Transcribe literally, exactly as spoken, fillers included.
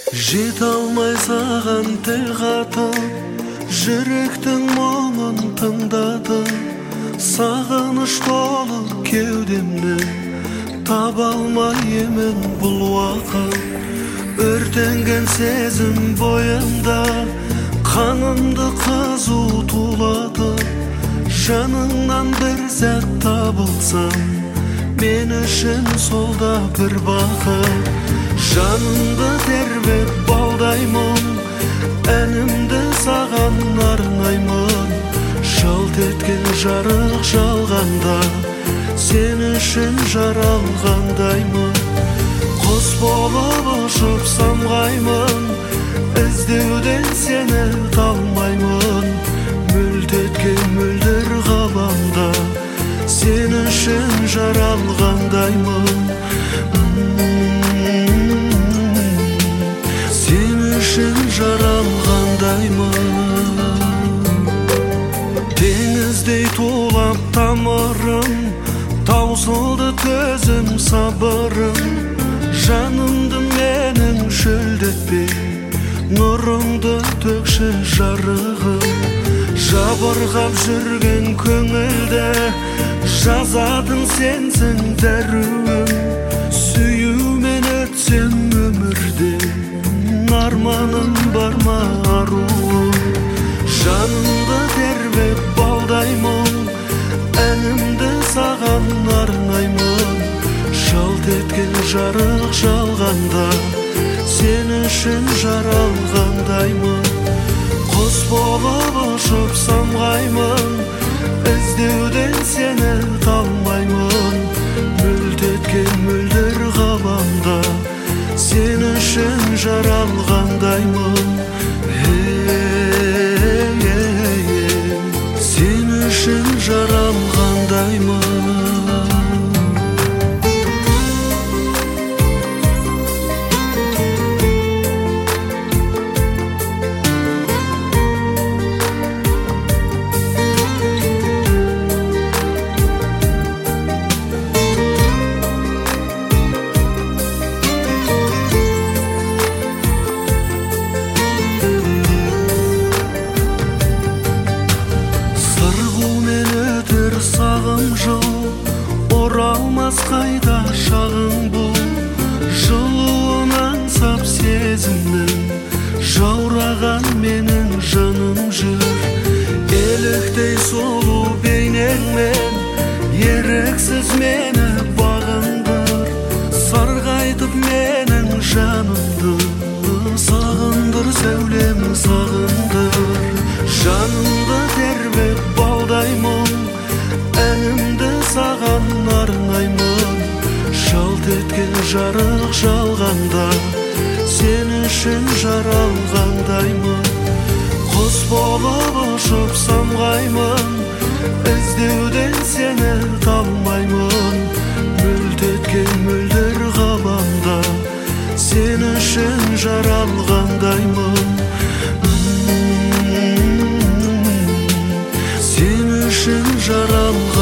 Жете алмай саған тіл қатып, жүректің мұңын тыңдатып, сағыныш толы кеудемді таба алмай емен бұл уақыт. Өртенген сезім бойымда қанымды қызу тулатып, жаныңнан бір сәт табылсам, мен үшін сол да бір бақыт. Жанымды тербеп балдаймын, әнімді саған арнаймын. Жалт еткен жарық жалғанда, сен үшін жаралғандаймын. Құс болып ұшып самғаймын, іздеуден сені талмаймын. Мүлт еткен мөлдір ғаламда, сен үшін жаралғандаймын. Сен үшін жаралғандаймын. Теңіздей тулап тамырым, таусылды төзім сабырым. Жанымды менің шөлдетпей, нұрыңды төкші жарығым. Жабырғап жүрген көңілді жазатын сенсің дәруім. Сүюмен өтсем өмірде, арманым бар ма аруым. Жанымды тербеп балдаймын, әнімді саған арнаймын. Жалт еткен жарық жалғанда, сен үшін жаралғандаймын. Құс болып ұшып самғаймын, іздеуден сені талмаймын. Мүлт еткен мөлдір ғаламда, сен үшін жаралғандаймын. Сен үшін жаралғандаймын. Сағым жыл, оралмас қайда шағың бұл. Жылуын аңсап сезімнің, жаураған менің жаным жүр. Еліктей сұлу бейнеңмен, еріксіз мені бағындыр. Сарғайтып менің жанымды, сағындыр сәулем сағындыр. Жанымды тербеп балдаймын, әнімді саған арнаймын. Жалт еткен жарық жалғанда, сен үшін жаралғандаймын. Құс болып ұшып самғаймын, іздеуден сені талмаймын. Мүлт еткен мөлдір ғаламда, сен үшін жаралғандаймын. Сен үшін жаралғандаймын.